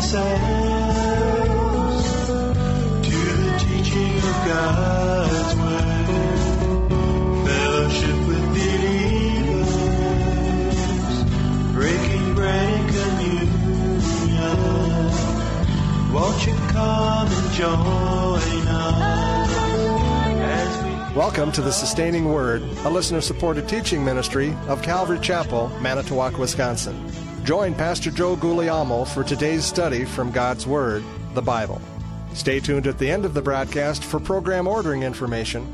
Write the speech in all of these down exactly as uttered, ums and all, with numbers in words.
ourselves to the teaching of God's Word, fellowship with believers, breaking bread and communion. Won't you come and join us as we... Welcome to the Sustaining Word, a listener-supported teaching ministry of Calvary Chapel, Manitowoc, Wisconsin. Join Pastor Joe Guglielmo for today's study from God's Word, the Bible. Stay tuned at the end of the broadcast for program ordering information.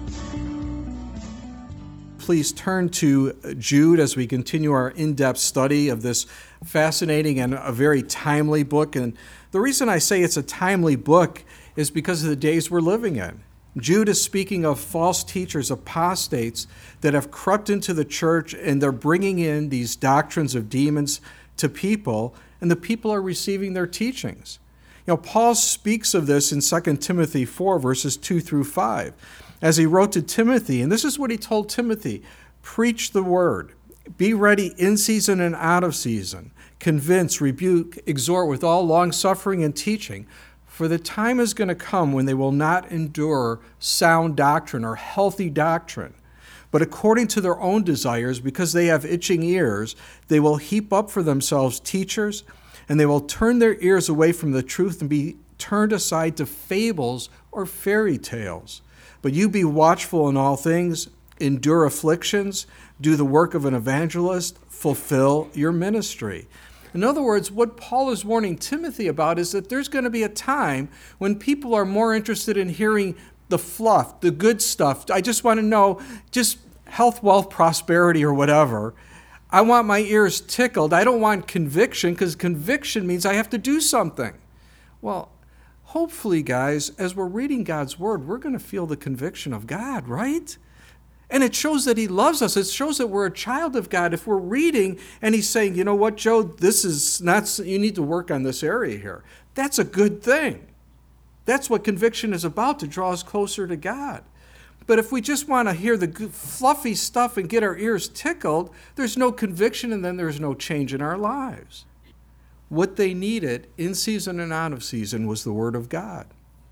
Please turn to Jude as we continue our in-depth study of this fascinating and a very timely book. And the reason I say it's a timely book is because of the days we're living in. Jude is speaking of false teachers, apostates, that have crept into the church, and they're bringing in these doctrines of demons to people, and the people are receiving their teachings. You know, Paul speaks of this in Second Timothy four, verses two through five, as he wrote to Timothy, and this is what he told Timothy: preach the word, be ready in season and out of season, convince, rebuke, exhort with all long-suffering and teaching. For the time is going to come when they will not endure sound doctrine or healthy doctrine, but according to their own desires, because they have itching ears, they will heap up for themselves teachers, and they will turn their ears away from the truth and be turned aside to fables or fairy tales. But you be watchful in all things, endure afflictions, do the work of an evangelist, fulfill your ministry. In other words, what Paul is warning Timothy about is that there's going to be a time when people are more interested in hearing the fluff, the good stuff. I just want to know just health, wealth, prosperity, or whatever. I want my ears tickled. I don't want conviction, because conviction means I have to do something. Well, hopefully, guys, as we're reading God's Word, we're going to feel the conviction of God, right? And it shows that He loves us. It shows that we're a child of God. If we're reading and He's saying, you know what, Joe, this is not, you need to work on this area here. That's a good thing. That's what conviction is about, to draw us closer to God. But if we just want to hear the good, fluffy stuff and get our ears tickled, there's no conviction, and then there's no change in our lives. What they needed in season and out of season was the Word of God.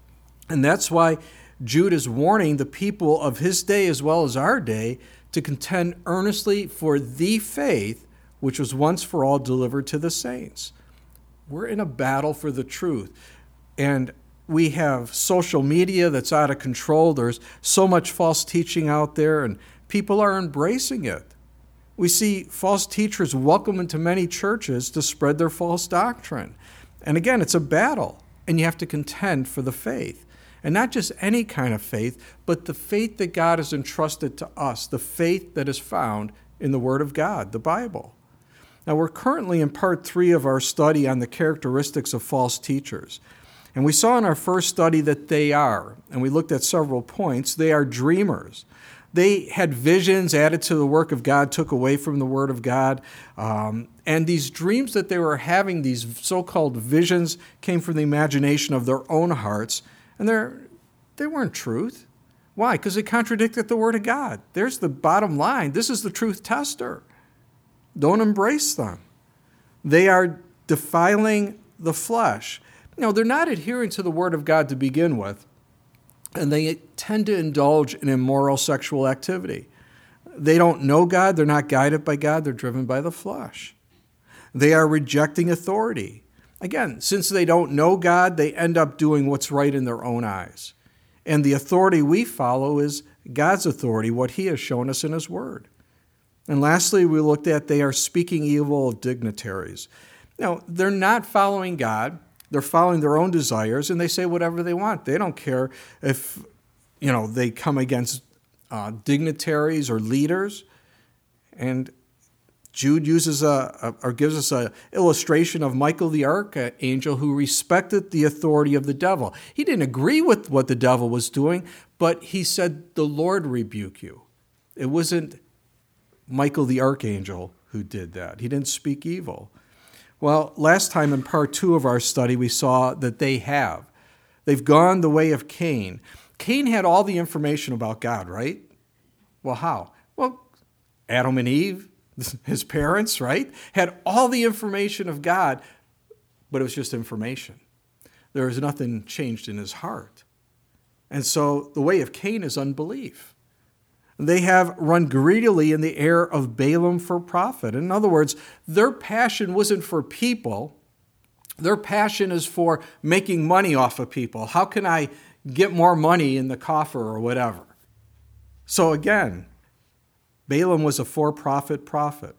And that's why Jude is warning the people of his day as well as our day to contend earnestly for the faith which was once for all delivered to the saints. We're in a battle for the truth. And we have social media that's out of control. There's so much false teaching out there, and people are embracing it. We see false teachers welcome into many churches to spread their false doctrine. And again, it's a battle, and you have to contend for the faith. And not just any kind of faith, but the faith that God has entrusted to us, the faith that is found in the Word of God, the Bible. Now, we're currently in part three of our study on the characteristics of false teachers. And we saw in our first study that they are, and we looked at several points, they are dreamers. They had visions added to the work of God, took away from the Word of God. Um, and these dreams that they were having, these so-called visions, came from the imagination of their own hearts. And they're, they weren't truth. Why? Because they contradicted the Word of God. There's the bottom line. This is the truth tester. Don't embrace them. They are defiling the flesh. You know, they're not adhering to the Word of God to begin with, and they tend to indulge in immoral sexual activity. They don't know God. They're not guided by God. They're driven by the flesh. They are rejecting authority. Again, since they don't know God, they end up doing what's right in their own eyes. And the authority we follow is God's authority, what He has shown us in His Word. And lastly, we looked at they are speaking evil of dignitaries. Now, they're not following God. They're following their own desires, and they say whatever they want. They don't care if, you know, they come against uh, dignitaries or leaders. And Jude uses a, a or gives us an illustration of Michael the archangel, who respected the authority of the devil. He didn't agree with what the devil was doing, but he said, "The Lord rebuke you." It wasn't Michael the archangel who did that. He didn't speak evil. Well, last time in part two of our study, we saw that they have. They've gone the way of Cain. Cain had all the information about God, right? Well, how? Well, Adam and Eve, his parents, right, had all the information of God, but it was just information. There was nothing changed in his heart. And so the way of Cain is unbelief. They have run greedily in the air of Balaam for profit. In other words, their passion wasn't for people. Their passion is for making money off of people. How can I get more money in the coffer or whatever? So again, Balaam was a for-profit prophet.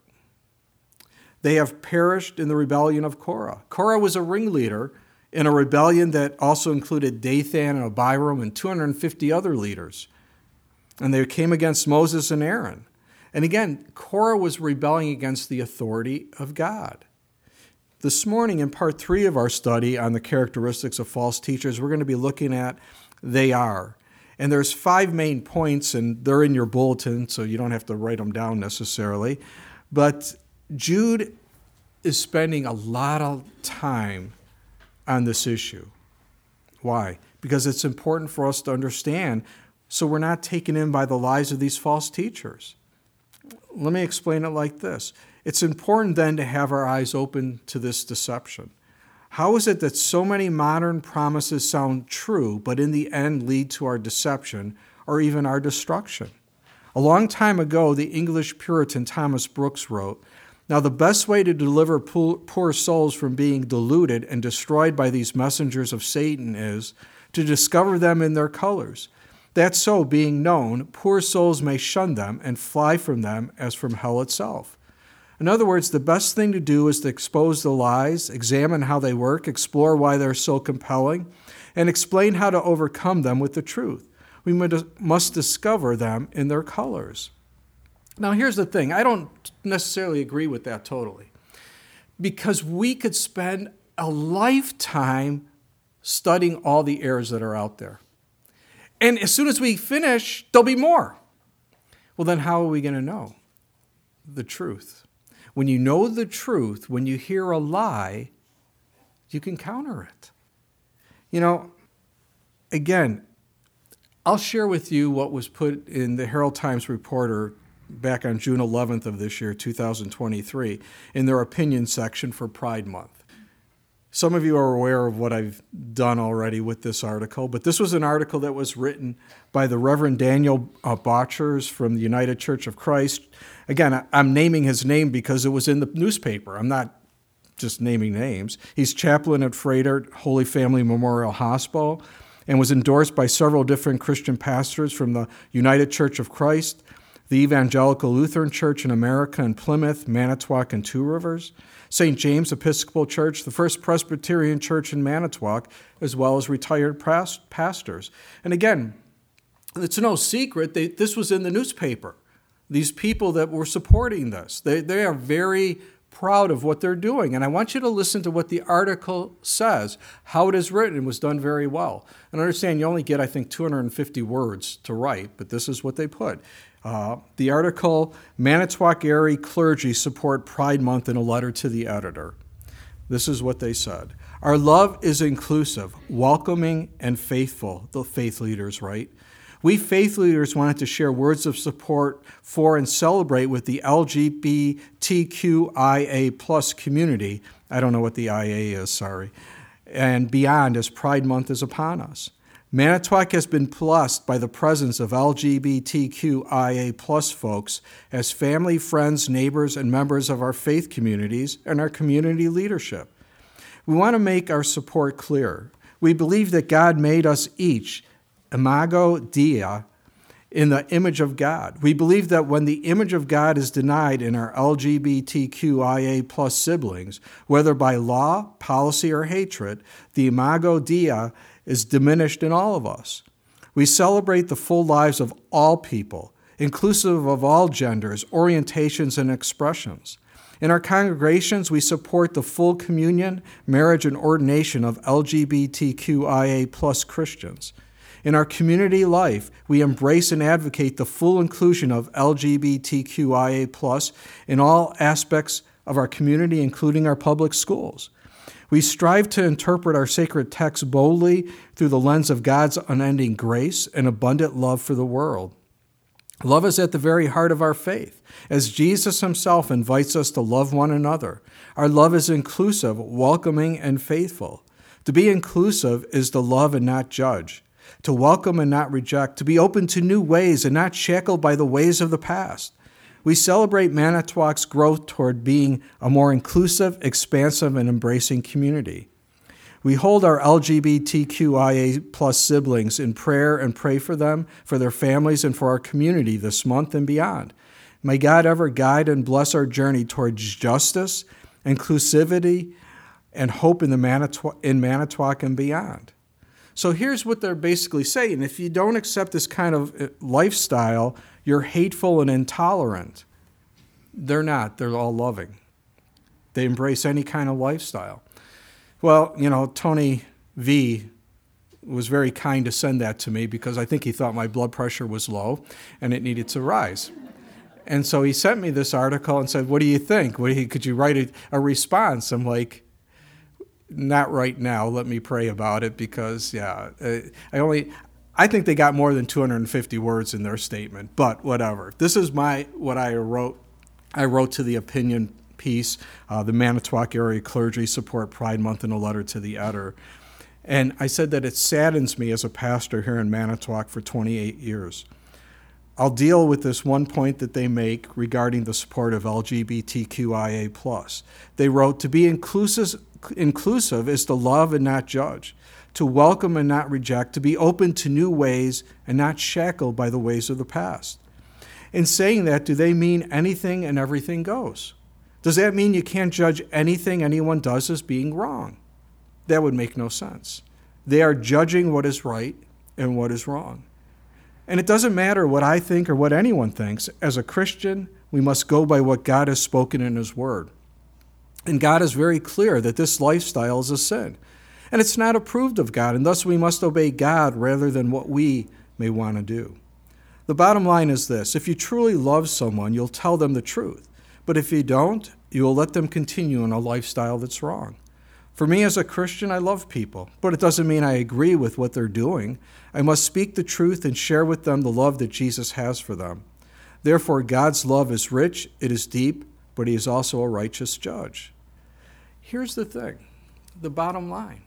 They have perished in the rebellion of Korah. Korah was a ringleader in a rebellion that also included Dathan and Abiram and two hundred fifty other leaders. And they came against Moses and Aaron. And again, Korah was rebelling against the authority of God. This morning, in part three of our study on the characteristics of false teachers, we're going to be looking at they are. And there's five main points, and they're in your bulletin, so you don't have to write them down necessarily. But Jude is spending a lot of time on this issue. Why? Because it's important for us to understand so we're not taken in by the lies of these false teachers. Let me explain it like this. It's important then to have our eyes open to this deception. How is it that so many modern promises sound true, but in the end lead to our deception or even our destruction? A long time ago, the English Puritan Thomas Brooks wrote, "Now the best way to deliver poor souls from being deluded and destroyed by these messengers of Satan is to discover them in their colors. That so, being known, poor souls may shun them and fly from them as from hell itself." In other words, the best thing to do is to expose the lies, examine how they work, explore why they're so compelling, and explain how to overcome them with the truth. We must discover them in their colors. Now, here's the thing. I don't necessarily agree with that totally, because we could spend a lifetime studying all the errors that are out there. And as soon as we finish, there'll be more. Well, then how are we going to know the truth? When you know the truth, when you hear a lie, you can counter it. You know, again, I'll share with you what was put in the Herald Times Reporter back on June eleventh of this year, two thousand twenty-three, in their opinion section for Pride Month. Some of you are aware of what I've done already with this article, but this was an article that was written by the Reverend Daniel uh, Botchers from the United Church of Christ. Again, I'm naming his name because it was in the newspaper. I'm not just naming names. He's chaplain at Froedtert Holy Family Memorial Hospital and was endorsed by several different Christian pastors from the United Church of Christ, the Evangelical Lutheran Church in America in Plymouth, Manitowoc, and Two Rivers, Saint James Episcopal Church, the First Presbyterian Church in Manitowoc, as well as retired pastors. And again, it's no secret, they, this was in the newspaper. These people that were supporting this, they, they are very proud of what they're doing. And I want you to listen to what the article says, how it is written. It was done very well. And understand, you only get, I think, two hundred fifty words to write, but this is what they put. Uh, the article, Manitowoc Area Clergy Support Pride Month in a Letter to the Editor. This is what they said. Our love is inclusive, welcoming, and faithful, the faith leaders write. We faith leaders wanted to share words of support for and celebrate with the L G B T Q I A plus community. I don't know what the I A is, sorry. And beyond as Pride Month is upon us. Manitowoc has been blessed by the presence of L G B T Q I A plus folks as family, friends, neighbors, and members of our faith communities and our community leadership. We want to make our support clear. We believe that God made us each imago Dei, in the image of God. We believe that when the image of God is denied in our L G B T Q I A plus siblings, whether by law, policy, or hatred, the imago Dei is diminished in all of us. We celebrate the full lives of all people, inclusive of all genders, orientations, and expressions. In our congregations, we support the full communion, marriage, and ordination of L G B T Q I A plus Christians. In our community life, we embrace and advocate the full inclusion of L G B T Q I A plus in all aspects of our community, including our public schools. We strive to interpret our sacred texts boldly through the lens of God's unending grace and abundant love for the world. Love is at the very heart of our faith, as Jesus himself invites us to love one another. Our love is inclusive, welcoming, and faithful. To be inclusive is to love and not judge, to welcome and not reject, to be open to new ways and not shackled by the ways of the past. We celebrate Manitowoc's growth toward being a more inclusive, expansive, and embracing community. We hold our L G B T Q I A plus siblings in prayer and pray for them, for their families, and for our community this month and beyond. May God ever guide and bless our journey towards justice, inclusivity, and hope in the Manitowoc, in Manitowoc and beyond. So here's what they're basically saying. If you don't accept this kind of lifestyle, you're hateful and intolerant. They're not. They're all loving. They embrace any kind of lifestyle. Well, you know, Tony V was very kind to send that to me because I think he thought my blood pressure was low and it needed to rise. And so he sent me this article and said, what do you think? What do you, could you write a, a response? I'm like, not right now. Let me pray about it because, yeah, I only, I think they got more than two hundred fifty words in their statement, but whatever. This is my, what I wrote. I wrote to the opinion piece, uh, the Manitowoc Area Clergy Support Pride Month in a letter to the editor. And I said that it saddens me as a pastor here in Manitowoc for twenty-eight years. I'll deal with this one point that they make regarding the support of L G B T Q I A plus. They wrote, to be inclusive, inclusive is to love and not judge, to welcome and not reject, to be open to new ways and not shackled by the ways of the past. In saying that, do they mean anything and everything goes? Does that mean you can't judge anything anyone does as being wrong? That would make no sense. They are judging what is right and what is wrong. And it doesn't matter what I think or what anyone thinks. As a Christian, we must go by what God has spoken in his word. And God is very clear that this lifestyle is a sin. And it's not approved of God, and thus we must obey God rather than what we may want to do. The bottom line is this. If you truly love someone, you'll tell them the truth. But if you don't, you will let them continue in a lifestyle that's wrong. For me as a Christian, I love people, but it doesn't mean I agree with what they're doing. I must speak the truth and share with them the love that Jesus has for them. Therefore, God's love is rich, it is deep, but he is also a righteous judge. Here's the thing, the bottom line.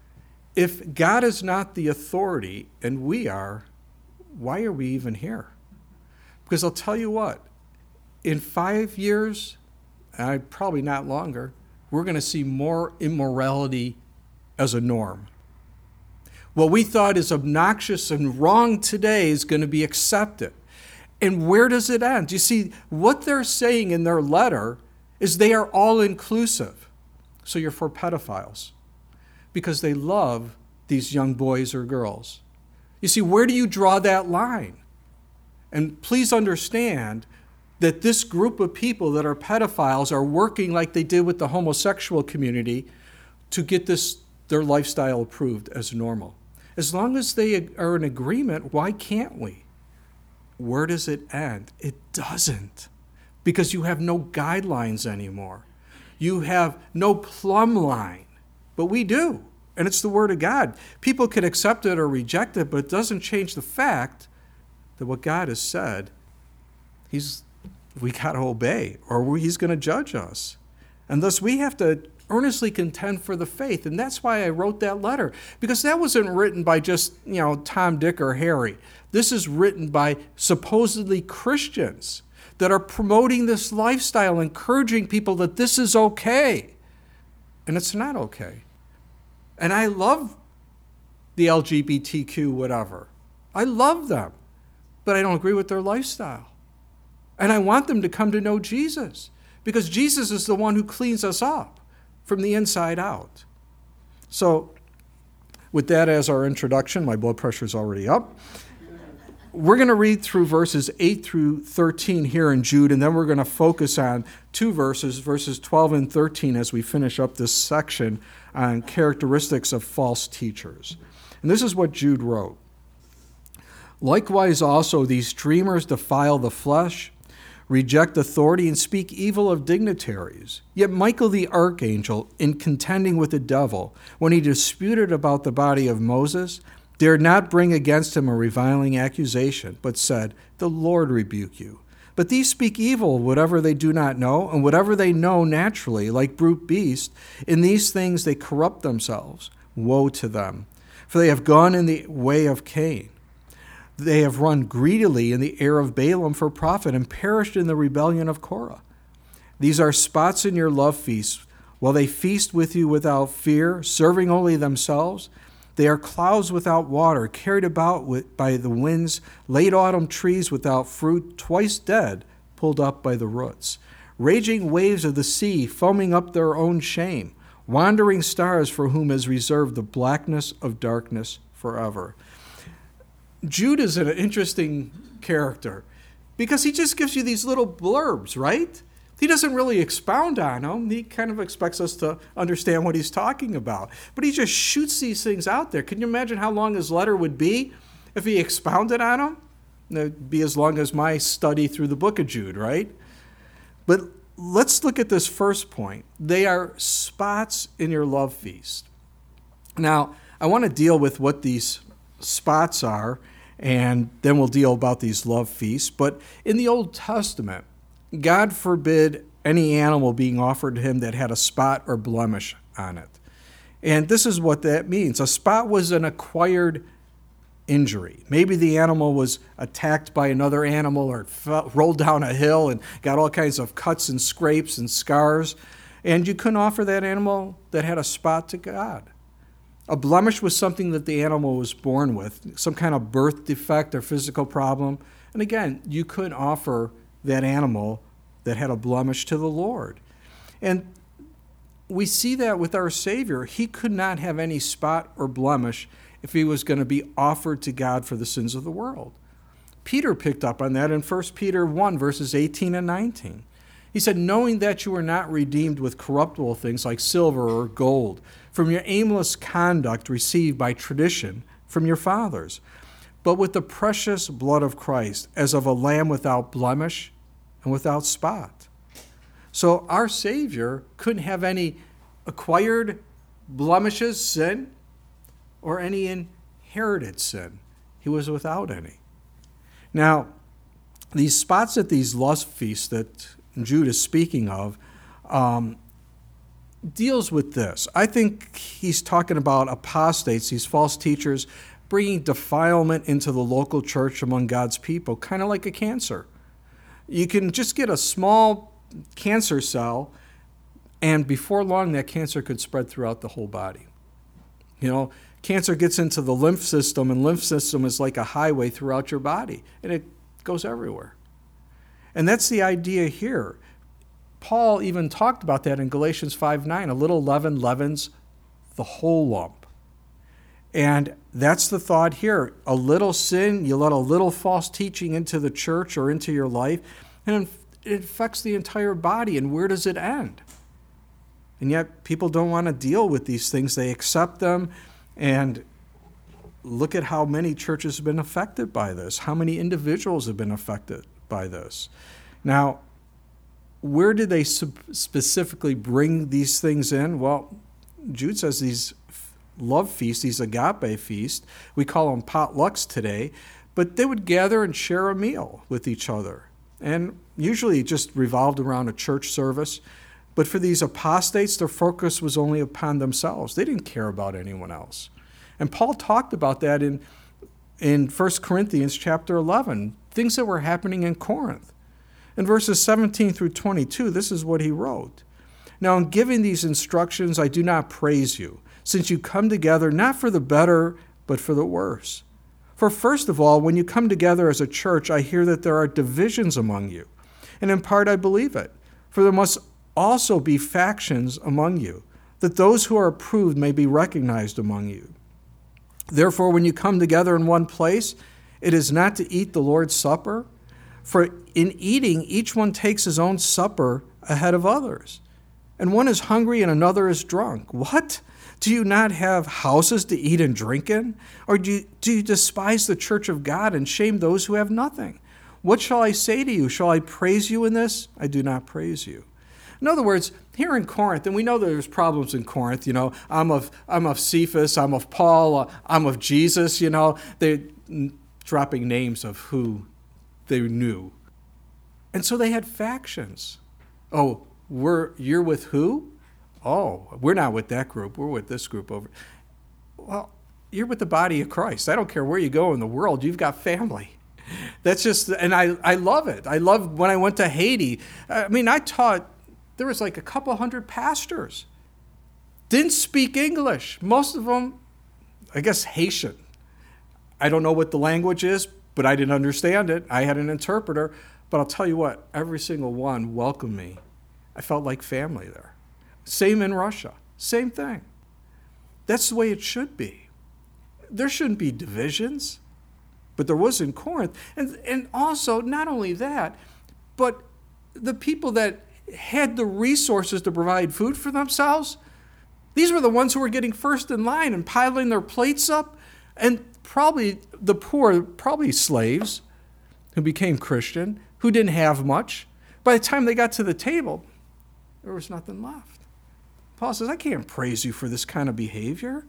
If God is not the authority and we are, why are we even here? Because I'll tell you what, in five years, and probably not longer, we're going to see more immorality as a norm. What we thought is obnoxious and wrong today is going to be accepted. And where does it end? You see, what they're saying in their letter is they are all inclusive. So you're for pedophiles because they love these young boys or girls. You see, where do you draw that line? And please understand that this group of people that are pedophiles are working like they did with the homosexual community to get this their lifestyle approved as normal. As long as they are in agreement, why can't we? Where does it end? It doesn't, because you have no guidelines anymore. You have no plumb line, but we do, and it's the Word of God. People can accept it or reject it, but it doesn't change the fact that what God has said, he's we got to obey, or he's going to judge us. And thus we have to earnestly contend for the faith. And that's why I wrote that letter, because that wasn't written by just, you know, Tom, Dick, or Harry. This is written by supposedly Christians that are promoting this lifestyle, encouraging people that this is okay. And it's not okay. And I love the L G B T Q whatever. I love them, but I don't agree with their lifestyle. And I want them to come to know Jesus, because Jesus is the one who cleans us up from the inside out. So with that as our introduction, my blood pressure is already up. We're going to read through verses eight through thirteen here in Jude, and then we're going to focus on two verses, verses twelve and thirteen, as we finish up this section on characteristics of false teachers. And this is what Jude wrote. Likewise also these dreamers defile the flesh, reject authority, and speak evil of dignitaries. Yet Michael the archangel, in contending with the devil, when he disputed about the body of Moses, dared not bring against him a reviling accusation, but said, "The Lord rebuke you." But these speak evil of whatever they do not know, and whatever they know naturally, like brute beasts, in these things they corrupt themselves. Woe to them! For they have gone in the way of Cain. They have run greedily in the air of Balaam for profit, and perished in the rebellion of Korah. These are spots in your love feasts, while they feast with you without fear, serving only themselves. They are clouds without water, carried about with, by the winds, late autumn trees without fruit, twice dead, pulled up by the roots. Raging waves of the sea, foaming up their own shame. Wandering stars for whom is reserved the blackness of darkness forever. Jude is an interesting character because he just gives you these little blurbs, right? He doesn't really expound on them. He kind of expects us to understand what he's talking about. But he just shoots these things out there. Can you imagine how long his letter would be if he expounded on them? It would be as long as my study through the book of Jude, right? But let's look at this first point. They are spots in your love feast. Now, I want to deal with what these spots are, and then we'll deal about these love feasts. But in the Old Testament, God forbid any animal being offered to him that had a spot or blemish on it. And this is what that means. A spot was an acquired injury. Maybe the animal was attacked by another animal or fell, rolled down a hill and got all kinds of cuts and scrapes and scars. And you couldn't offer that animal that had a spot to God. A blemish was something that the animal was born with, some kind of birth defect or physical problem. And again, you couldn't offer that animal that had a blemish to the Lord. And we see that with our Savior. He could not have any spot or blemish if he was going to be offered to God for the sins of the world. Peter picked up on that in First Peter one, verses eighteen and nineteen. He said, "Knowing that you are not redeemed with corruptible things like silver or gold, from your aimless conduct received by tradition from your fathers, but with the precious blood of Christ, as of a lamb without blemish and without spot." So our Savior couldn't have any acquired blemishes, sin, or any inherited sin. He was without any. Now, these spots at these lust feasts that Jude is speaking of um, deals with this. I think he's talking about apostates, these false teachers, bringing defilement into the local church among God's people, kind of like a cancer. You can just get a small cancer cell, and before long, that cancer could spread throughout the whole body. You know, cancer gets into the lymph system, and lymph system is like a highway throughout your body, and it goes everywhere. And that's the idea here. Paul even talked about that in Galatians five nine. A little leaven leavens the whole lump. And that's the thought here. A little sin, you let a little false teaching into the church or into your life, and it affects the entire body. And where does it end? And yet people don't want to deal with these things. They accept them, and look at how many churches have been affected by this, how many individuals have been affected by this. Now, where did they specifically bring these things in? Well, Jude says these love feasts, these agape feasts, we call them potlucks today, but they would gather and share a meal with each other. And usually it just revolved around a church service. But for these apostates, their focus was only upon themselves. They didn't care about anyone else. And Paul talked about that in, in First Corinthians chapter eleven, things that were happening in Corinth. In verses seventeen through twenty-two, this is what he wrote. "Now in giving these instructions, I do not praise you, since you come together not for the better, but for the worse. For first of all, when you come together as a church, I hear that there are divisions among you. And in part I believe it, for there must also be factions among you, that those who are approved may be recognized among you. Therefore, when you come together in one place, it is not to eat the Lord's Supper, for in eating each one takes his own supper ahead of others. And one is hungry and another is drunk. What? Do you not have houses to eat and drink in? Or do you, do you despise the church of God and shame those who have nothing? What shall I say to you? Shall I praise you in this? I do not praise you. In other words, here in Corinth, and we know there's problems in Corinth, you know, I'm of I'm of Cephas, I'm of Paul, uh, I'm of Jesus, you know, they're dropping names of who they knew. And so they had factions. Oh, we're you're with who? Oh, we're not with that group. We're with this group over. Well, you're with the body of Christ. I don't care where you go in the world. You've got family. That's just, and I, I love it. I love when I went to Haiti. I mean, I taught, there was like a couple hundred pastors. Didn't speak English. Most of them, I guess, Haitian. I don't know what the language is, but I didn't understand it. I had an interpreter. But I'll tell you what, every single one welcomed me. I felt like family there. Same in Russia. Same thing. That's the way it should be. There shouldn't be divisions, but there was in Corinth. And, and also, not only that, but the people that had the resources to provide food for themselves, these were the ones who were getting first in line and piling their plates up. And probably the poor, probably slaves who became Christian, who didn't have much. By the time they got to the table, there was nothing left. Paul says, I can't praise you for this kind of behavior.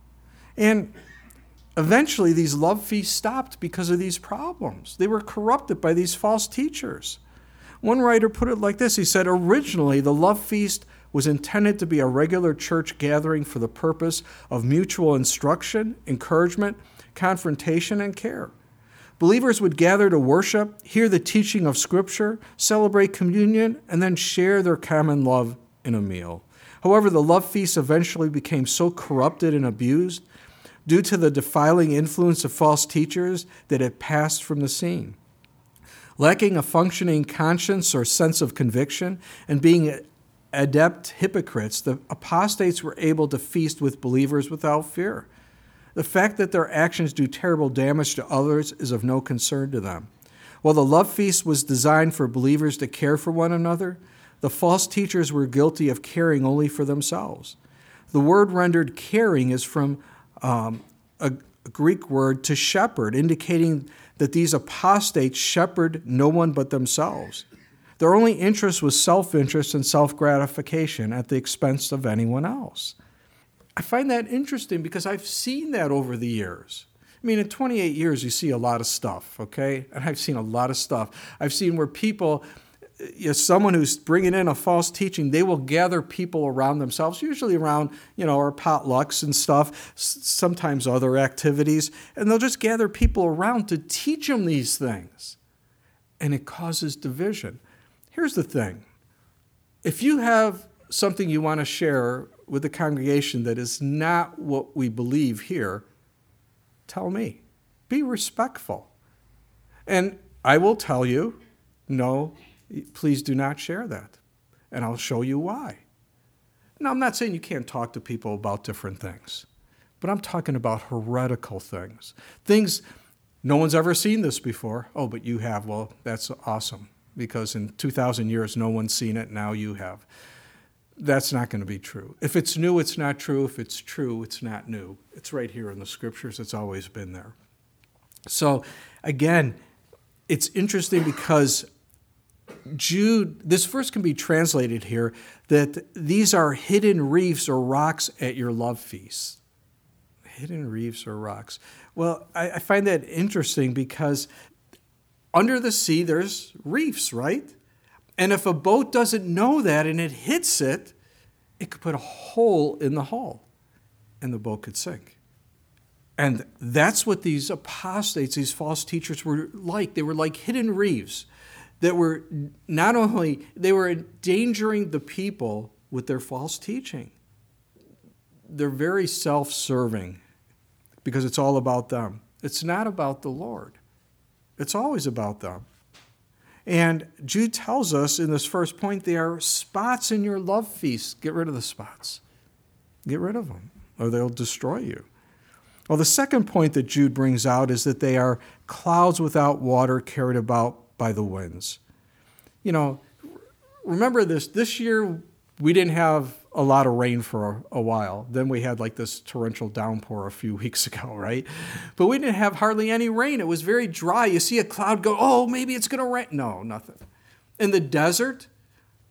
And eventually these love feasts stopped because of these problems. They were corrupted by these false teachers. One writer put it like this. He said, originally the love feast was intended to be a regular church gathering for the purpose of mutual instruction, encouragement, confrontation, and care. Believers would gather to worship, hear the teaching of Scripture, celebrate communion, and then share their common love in a meal. However, the love feast eventually became so corrupted and abused due to the defiling influence of false teachers that it passed from the scene. Lacking a functioning conscience or sense of conviction and being adept hypocrites, the apostates were able to feast with believers without fear. The fact that their actions do terrible damage to others is of no concern to them. While the love feast was designed for believers to care for one another, the false teachers were guilty of caring only for themselves. The word rendered caring is from um, a, a Greek word to shepherd, indicating that these apostates shepherd no one but themselves. Their only interest was self-interest and self-gratification at the expense of anyone else. I find that interesting because I've seen that over the years. I mean, in twenty-eight years, you see a lot of stuff, okay? And I've seen a lot of stuff. I've seen where people, you know, someone who's bringing in a false teaching, they will gather people around themselves, usually around, you know, our potlucks and stuff, sometimes other activities, and they'll just gather people around to teach them these things. And it causes division. Here's the thing. If you have something you want to share with the congregation that is not what we believe here, tell me. Be respectful. And I will tell you, no, please do not share that. And I'll show you why. Now, I'm not saying you can't talk to people about different things, but I'm talking about heretical things. Things, no one's ever seen this before. Oh, but you have. Well, that's awesome, because in two thousand years, no one's seen it. Now you have. That's not going to be true. If it's new, it's not true. If it's true, it's not new. It's right here in the Scriptures. It's always been there. So, again, it's interesting because Jude, this verse can be translated here that these are hidden reefs or rocks at your love feast. Hidden reefs or rocks. Well, I, I find that interesting because under the sea, there's reefs, right? And if a boat doesn't know that and it hits it, it could put a hole in the hull and the boat could sink. And that's what these apostates, these false teachers were like. They were like hidden reefs that were not only, they were endangering the people with their false teaching. They're very self-serving because it's all about them. It's not about the Lord. It's always about them. And Jude tells us in this first point, there are spots in your love feast. Get rid of the spots. Get rid of them, or they'll destroy you. Well, the second point that Jude brings out is that they are clouds without water carried about by the winds. You know, remember this, this year we didn't have a lot of rain for a, a while. Then we had like this torrential downpour a few weeks ago, right? But we didn't have hardly any rain. It was very dry. You see a cloud go, oh, maybe it's going to rain. No, nothing. In the desert,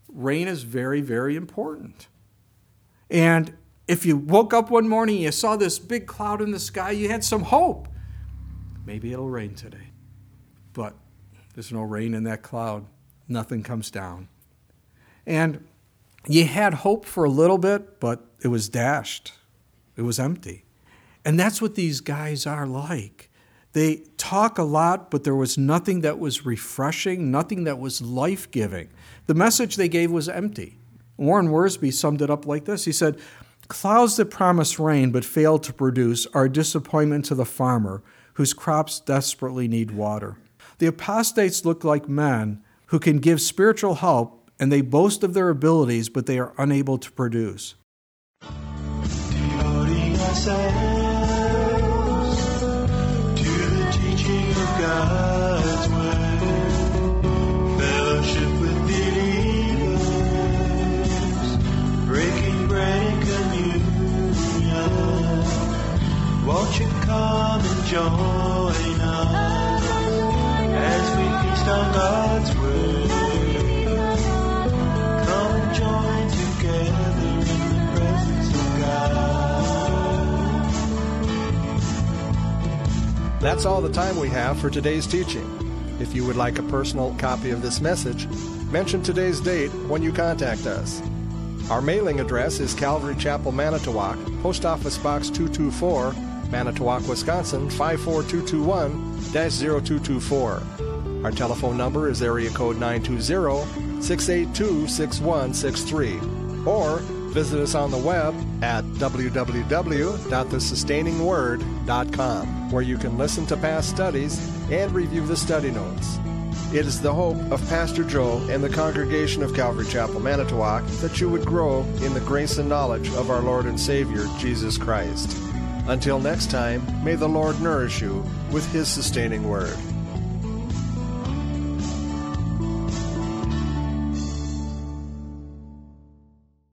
rain is very, very important. And if you woke up one morning and you saw this big cloud in the sky, you had some hope. Maybe it'll rain today. But there's no rain in that cloud. Nothing comes down. And you had hope for a little bit, but it was dashed. It was empty. And that's what these guys are like. They talk a lot, but there was nothing that was refreshing, nothing that was life-giving. The message they gave was empty. Warren Wiersbe summed it up like this. He said, "Clouds that promise rain but fail to produce are a disappointment to the farmer whose crops desperately need water. The apostates look like men who can give spiritual help, and they boast of their abilities, but they are unable to produce." Devoting ourselves to the teaching of God's word, fellowship with believers, breaking bread and communion. Won't you come and join us as we feast on God's word? Come and join together in the presence of God. That's all the time we have for today's teaching. If you would like a personal copy of this message, mention today's date when you contact us. Our mailing address is Calvary Chapel, Manitowoc, Post Office Box two two four, Manitowoc, Wisconsin five four two two one dash zero two two four. Our telephone number is area code nine two zero, six eight two, six one six three. Or visit us on the web at w w w dot the sustaining word dot com, where you can listen to past studies and review the study notes. It is the hope of Pastor Joe and the congregation of Calvary Chapel, Manitowoc, that you would grow in the grace and knowledge of our Lord and Savior, Jesus Christ. Until next time, may the Lord nourish you with His sustaining word.